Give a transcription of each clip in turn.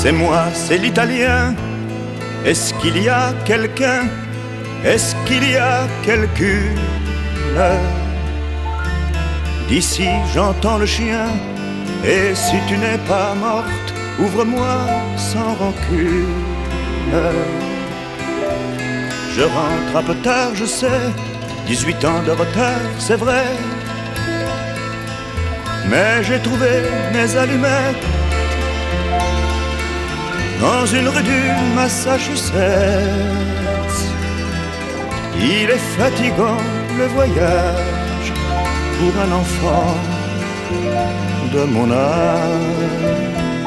C'est moi, c'est l'italien. Est-ce qu'il y a quelqu'un? Est-ce qu'il y a quelqu'une? D'ici j'entends le chien. Et si tu n'es pas morte, ouvre-moi sans rancune. Je rentre un peu tard, je sais, 18 ans de retard, c'est vrai. Mais j'ai trouvé mes allumettes dans une rue du Massachusetts. Il est fatigant le voyage pour un enfant de mon âge.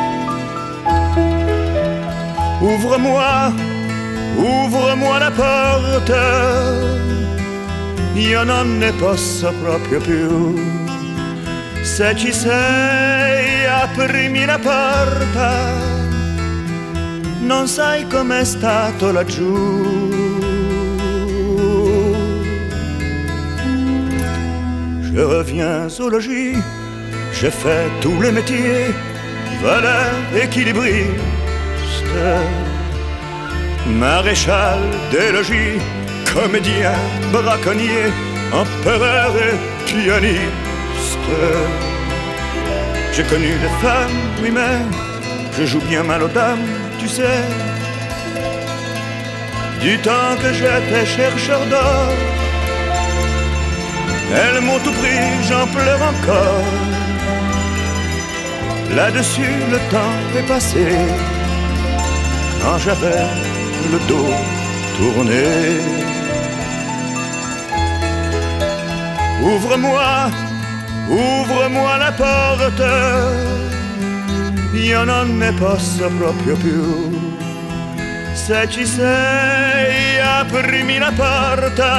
Ouvre-moi, ouvre-moi la porte, io non ne posso proprio più. Se ci sei, aprimi la porta, non sai com'è stato laggiù. Je reviens au logis, j'ai fait tous les métiers, valeur, équilibriste, maréchal des logis, comédien, braconnier, empereur et pianiste. J'ai connu des femmes, oui mais je joue bien mal aux dames, tu sais. Du temps que j'étais chercheur d'or, elles m'ont tout pris, j'en pleure encore. Là-dessus le temps est passé, quand j'avais le dos tourné. Ouvre-moi, ouvre-moi la porte, io non ne posso proprio più. Se ci sei, aprimi la porta,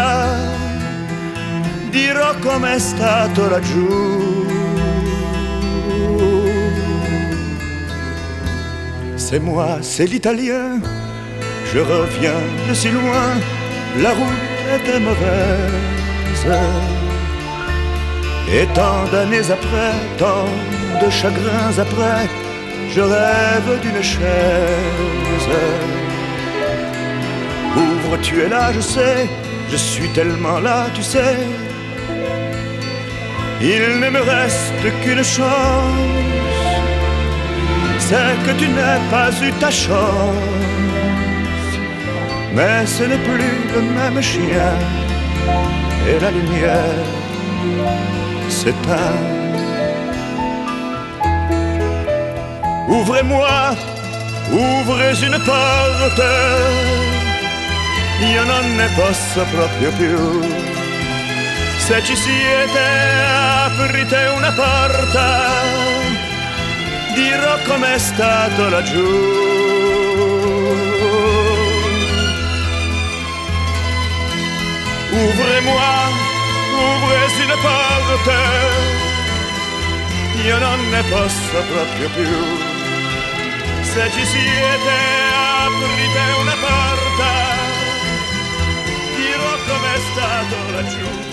dirò com'è stato laggiù. C'est moi, c'est l'italien, je reviens de si loin, la route était mauvaise. Et tant d'années après, tant de chagrins après, je rêve d'une chaise. Ouvre, tu es là, je sais, je suis tellement là, tu sais. Il ne me reste qu'une chance, c'est que tu n'aies pas eu ta chance. Mais ce n'est plus le même chien, et la lumière s'éteint. Ouvrez-moi, ouvrez une porte, io non ne posso proprio più. Se ci siete, aprite una porta, dirò com'è stato laggiù. Ouvrez-moi, ouvrez une porte, io non ne posso proprio più. Se ci siete, aprite una porta, dirò com'è stato laggiù.